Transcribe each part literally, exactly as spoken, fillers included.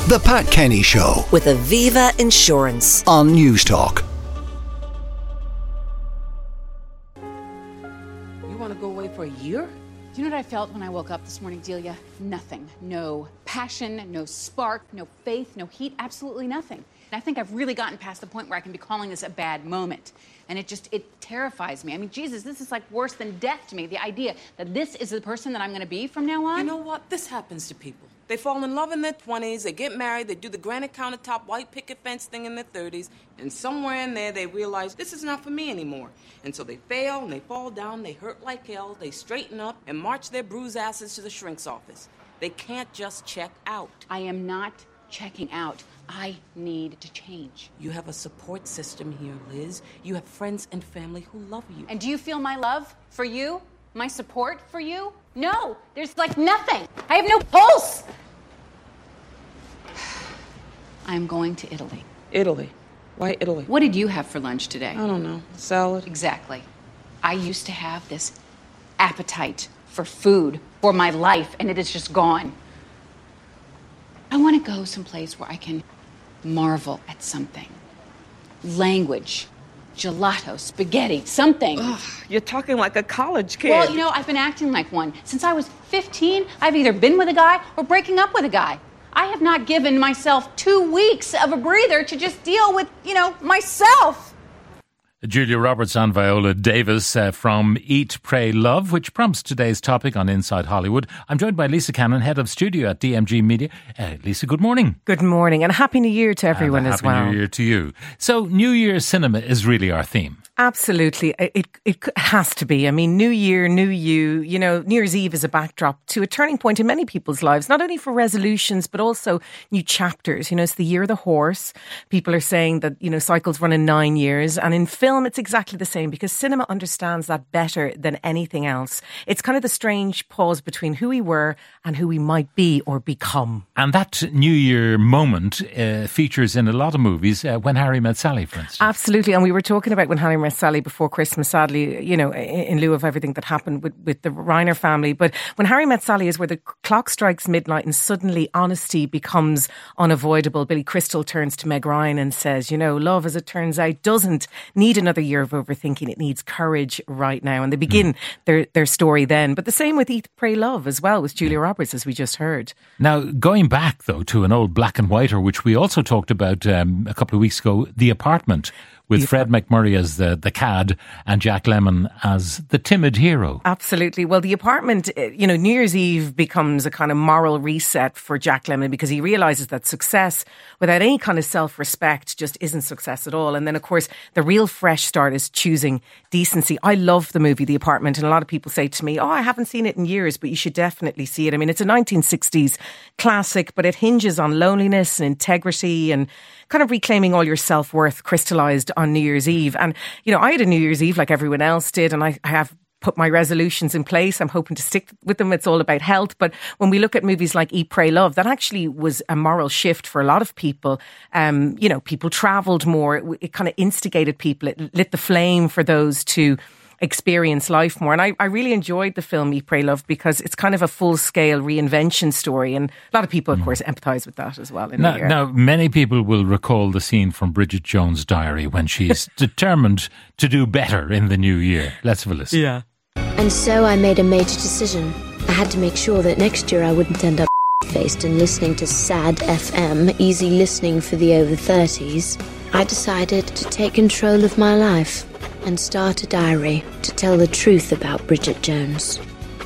The Pat Kenny Show with Aviva Insurance on News Talk. You want to go away for a year? Do you know what I felt when I woke up this morning, Delia? Nothing. No passion, no spark, no faith, no heat, absolutely nothing. And I think I've really gotten past the point where I can be calling this a bad moment. And it just, it terrifies me. I mean, Jesus, this is like worse than death to me. The idea that this is the person that I'm going to be from now on. You know what? This happens to people. They fall in love in their twenties, they get married, they do the granite countertop white picket fence thing in their thirties, and somewhere in there they realize this is not for me anymore. And so they fail and they fall down, they hurt like hell, they straighten up and march their bruised asses to the shrink's office. They can't just check out. I am not checking out. I need to change. You have a support system here, Liz. You have friends and family who love you. And do you feel my love for you? My support for you? No, there's like nothing. I have no pulse. I'm going to Italy. Italy? Why Italy? What did you have for lunch today? I don't know. Salad? Exactly. I used to have this appetite for food, for my life, and it is just gone. I want to go someplace where I can marvel at something. Language, gelato, spaghetti, something. Ugh, you're talking like a college kid. Well, you know, I've been acting like one. Since I was fifteen, I've either been with a guy or breaking up with a guy. I have not given myself two weeks of a breather to just deal with, you know, myself. Julia Roberts and Viola Davis uh, from Eat, Pray, Love, which prompts today's topic on Inside Hollywood. I'm joined by Lisa Cannon, Head of Studio at D M G Media. Uh, Lisa, good morning. Good morning, and a Happy New Year to everyone as well. Happy New Year to you. So, New Year's cinema is really our theme. Absolutely. It, it has to be. I mean, New Year, New You, you know, New Year's Eve is a backdrop to a turning point in many people's lives, not only for resolutions, but also new chapters. You know, it's the year of the horse. People are saying that, you know, cycles run in nine years. And in film, it's exactly the same because cinema understands that better than anything else. It's kind of the strange pause between who we were and who we might be or become. And that New Year moment uh, features in a lot of movies, uh, When Harry Met Sally, for instance. Absolutely. And we were talking about When Harry Met Sally before Christmas, sadly, you know, in lieu of everything that happened with, with the Reiner family. But When Harry Met Sally is where the clock strikes midnight and suddenly honesty becomes unavoidable. Billy Crystal turns to Meg Ryan and says, you know, love, as it turns out, doesn't need another year of overthinking. It needs courage right now. And they begin mm. their, their story then. But the same with Eat, Pray, Love as well, with Julia Roberts, as we just heard. Now, going back, though, to an old black and whiter, which we also talked about um, a couple of weeks ago, The Apartment, with the Fred MacMurray as the, the cad and Jack Lemmon as the timid hero. Absolutely. Well, The Apartment, you know, New Year's Eve becomes a kind of moral reset for Jack Lemmon because he realises that success without any kind of self-respect just isn't success at all. And then, of course, the real fresh start is choosing decency. I love the movie The Apartment, and a lot of people say to me, oh, I haven't seen it in years, but you should definitely see it. I mean, it's a nineteen sixties classic, but it hinges on loneliness and integrity and kind of reclaiming all your self-worth crystallised on New Year's Eve. And, you know, I had a New Year's Eve like everyone else did, and I, I have put my resolutions in place. I'm hoping to stick with them. It's all about health. But when we look at movies like Eat, Pray, Love, that actually was a moral shift for a lot of people. Um, you know, people travelled more. It, it kind of instigated people. It lit the flame for those to experience life more. And I, I really enjoyed the film Eat, Pray, Love because it's kind of a full-scale reinvention story. And a lot of people, of course, empathise with that as well. In now, now, many people will recall the scene from Bridget Jones' Diary when she's determined to do better in the new year. Let's have a listen. Yeah. And so I made a major decision. I had to make sure that next year I wouldn't end up faced and listening to sad F M, easy listening for the over thirties. I decided to take control of my life and start a diary to tell the truth about Bridget Jones.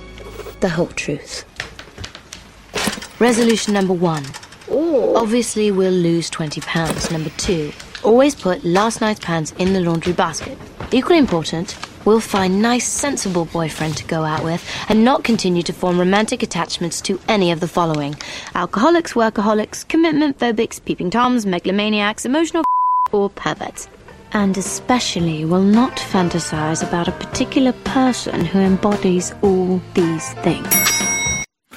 The whole truth. Resolution number one. Ooh. Obviously, we'll lose twenty pounds. Number two. Always put last night's pants in the laundry basket. Equally important, we'll find nice, sensible boyfriend to go out with and not continue to form romantic attachments to any of the following. Alcoholics, workaholics, commitment phobics, peeping toms, megalomaniacs, emotional or perverts. And especially will not fantasize about a particular person who embodies all these things.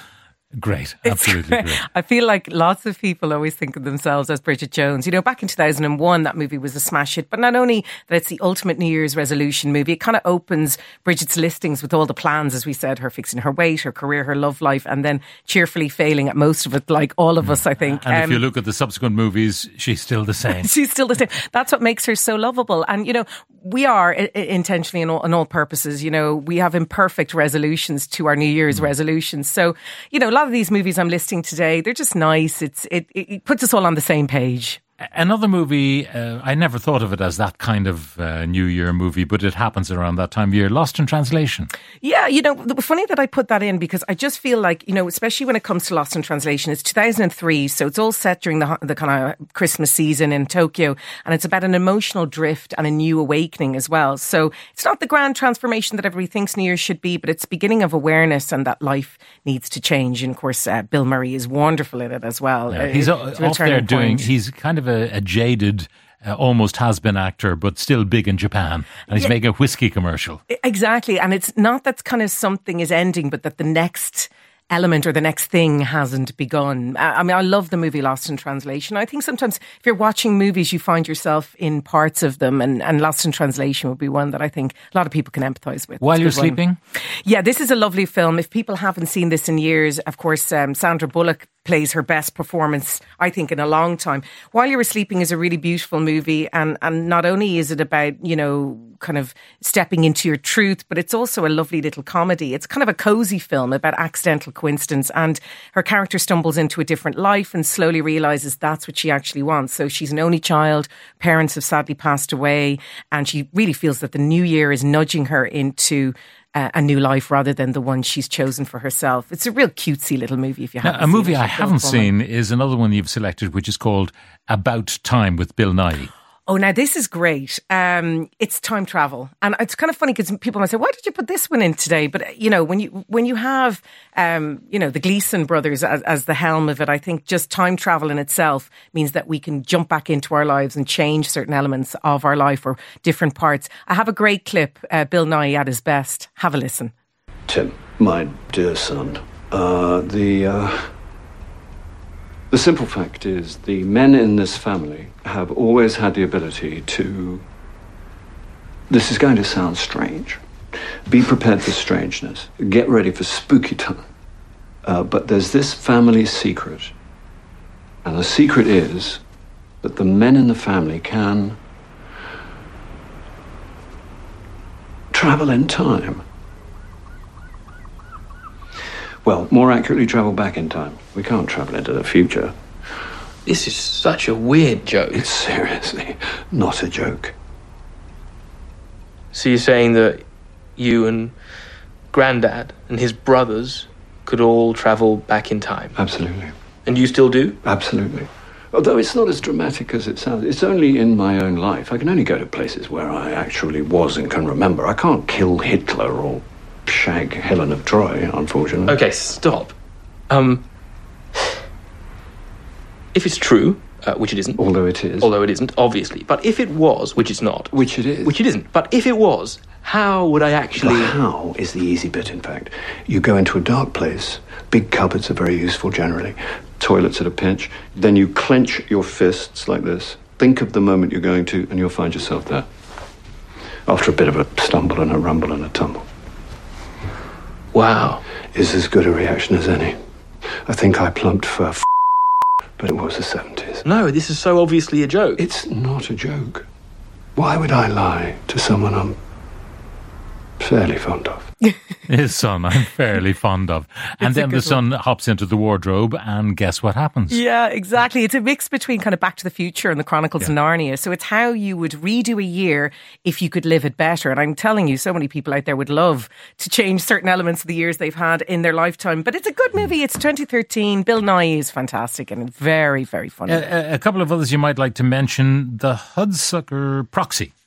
Great, absolutely It's, great. I feel like lots of people always think of themselves as Bridget Jones. You know, back in two thousand one, that movie was a smash hit, but not only that it's the ultimate New Year's resolution movie, it kind of opens Bridget's listings with all the plans, as we said, her fixing her weight, her career, her love life, and then cheerfully failing at most of it, like all of us, I think. And Um, if you look at the subsequent movies, she's still the same. She's still the same. That's what makes her so lovable. And, you know, we are I- I- intentionally, in all, in all purposes, you know, we have imperfect resolutions to our New Year's Mm. resolutions. So, you know, a lot of these movies I'm listing today, they're just nice. It's It, it, it puts us all on the same page. Another movie, uh, I never thought of it as that kind of uh, New Year movie, but it happens around that time of year. Lost in Translation. Yeah, you know, the- funny that I put that in because I just feel like, you know, especially when it comes to Lost in Translation, it's two thousand three, so it's all set during the, ho- the kind of Christmas season in Tokyo, and it's about an emotional drift and a new awakening as well. So it's not the grand transformation that everybody thinks New Year should be, but it's beginning of awareness and that life needs to change. And of course, uh, Bill Murray is wonderful in it as well. Yeah, Uh, he's it's o- a off there turning doing, point. he's kind of a, a jaded, uh, almost has-been actor, but still big in Japan. And he's Yeah. making a whiskey commercial. Exactly. And it's not that kind of something is ending, but that the next element or the next thing hasn't begun. I I mean, I love the movie Lost in Translation. I think sometimes if you're watching movies, you find yourself in parts of them, and, and Lost in Translation would be one that I think a lot of people can empathise with. While It's a you're good one. sleeping? Yeah, this is a lovely film. If people haven't seen this in years, of course, um, Sandra Bullock plays her best performance, I think, in a long time. While You Were Sleeping is a really beautiful movie, and, and not only is it about, you know, kind of stepping into your truth, but it's also a lovely little comedy. It's kind of a cozy film about accidental coincidence, and her character stumbles into a different life and slowly realises that's what she actually wants. So she's an only child, parents have sadly passed away, and she really feels that the new year is nudging her into Uh, a new life rather than the one she's chosen for herself. It's a real cutesy little movie if you Now, haven't a seen movie it. I It's haven't so fun. seen is another one you've selected, which is called About Time with Bill Nighy. Oh, now this is great. Um, it's time travel, and it's kind of funny because people might say, "Why did you put this one in today?" But you know, when you when you have um, you know the Gleason brothers as, as the helm of it, I think just time travel in itself means that we can jump back into our lives and change certain elements of our life or different parts. I have a great clip, uh, Bill Nighy at his best. Have a listen. Tim, my dear son, uh, the uh, the simple fact is the men in this family have always had the ability to. This is going to sound strange. Be prepared for strangeness. Get ready for spooky time. Uh, but there's this family secret, and the secret is that the men in the family can travel in time. Well, more accurately, travel back in time. We can't travel into the future. This is such a weird joke. It's seriously not a joke. So you're saying that you and Grandad and his brothers could all travel back in time? Absolutely. And you still do? Absolutely. Although it's not as dramatic as it sounds. It's only in my own life. I can only go to places where I actually was and can remember. I can't kill Hitler or shag Helen of Troy, unfortunately. Okay, stop. Um, if it's true, uh, which it isn't. Although it is. Although it isn't, obviously. But if it was, which it's not. Which it is. Which it isn't. But if it was, how would I actually... The how is the easy bit, in fact. You go into a dark place. Big cupboards are very useful generally. Toilets at a pinch. Then you clench your fists like this. Think of the moment you're going to, and you'll find yourself there. After a bit of a stumble and a rumble and a tumble. Wow. Is as good a reaction as any. I think I plumped for f***, but it was the seventies. No, this is so obviously a joke. It's not a joke. Why would I lie to someone I'm fairly fond of? His son, I'm fairly fond of. And It's a then the good son hops into the wardrobe, and guess what happens? Yeah, exactly. It's a mix between kind of Back to the Future and the Chronicles of Narnia. So it's how you would redo a year if you could live it better. And I'm telling you, so many people out there would love to change certain elements of the years they've had in their lifetime. But it's a good movie. It's twenty thirteen. Bill Nighy is fantastic and very, very funny. A, a couple of others you might like to mention. The Hudsucker Proxy.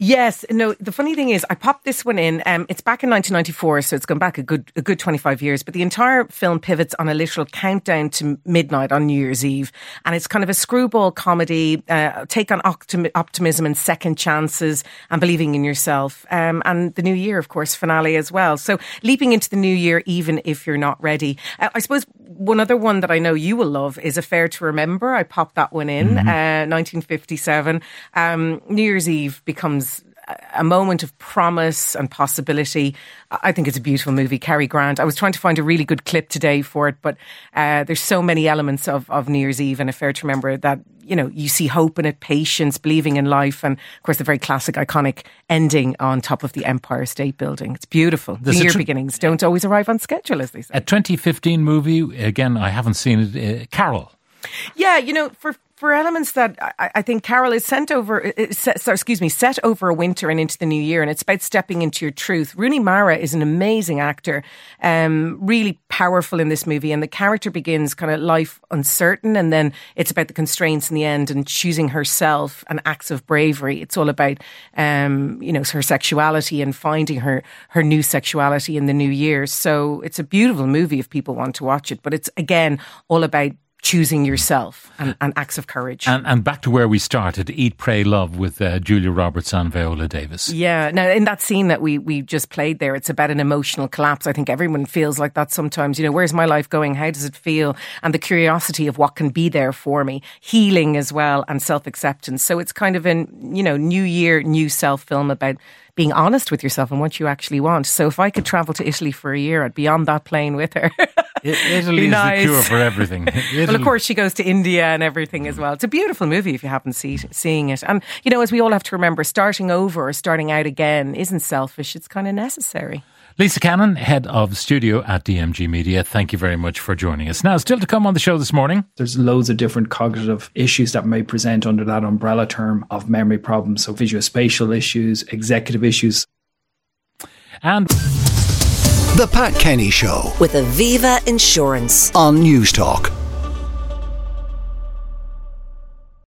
Yes, no, the funny thing is I popped this one in. Um, it's back in nineteen ninety-four, so it's gone back a good a good twenty-five years. But the entire film pivots on a literal countdown to midnight on New Year's Eve. And it's kind of a screwball comedy, uh, take on optim- optimism and second chances and believing in yourself. Um, and the new year, of course, finale as well. So leaping into the new year, even if you're not ready. Uh, I suppose one other one that I know you will love is Affair to Remember. I popped that one in, mm-hmm. uh, nineteen fifty-seven. Um, New Year's Eve becomes a moment of promise and possibility. I think it's a beautiful movie. Cary Grant. I was trying to find a really good clip today for it, but uh, there's so many elements of, of New Year's Eve and Affair to Remember that, you know, you see hope in it, patience, believing in life, and of course the very classic, iconic ending on top of the Empire State Building. It's beautiful. The year tr- beginnings don't always arrive on schedule, as they say. A twenty fifteen movie, again, I haven't seen it, uh, Carol. Yeah, you know, for for elements that I, I think Carol is sent over, set, sorry, excuse me, set over a winter and into the new year, and it's about stepping into your truth. Rooney Mara is an amazing actor, um, really powerful in this movie, and the character begins kind of life uncertain, and then it's about the constraints in the end and choosing herself and acts of bravery. It's all about, um, you know, her sexuality and finding her her new sexuality in the new year. So it's a beautiful movie if people want to watch it, but it's again all about choosing yourself and, and acts of courage. And, and back to where we started, Eat, Pray, Love with uh, Julia Roberts and Viola Davis. Yeah. Now, in that scene that we, we just played there, it's about an emotional collapse. I think everyone feels like that sometimes. You know, where's my life going? How does it feel? And the curiosity of what can be there for me. Healing as well and self-acceptance. So it's kind of a, you know, new year, new self film about being honest with yourself and what you actually want. So if I could travel to Italy for a year, I'd be on that plane with her. Italy is nice. The cure for everything. Italy. Well, of course, she goes to India and everything as well. It's a beautiful movie if you haven't see, seeing it. And, you know, as we all have to remember, starting over or starting out again isn't selfish. It's kind of necessary. Lisa Cannon, head of studio at D M G Media, thank you very much for joining us. Now, still to come on the show this morning. There's loads of different cognitive issues that may present under that umbrella term of memory problems. So visuospatial issues, executive issues. And The Pat Kenny Show with Aviva Insurance on News Talk.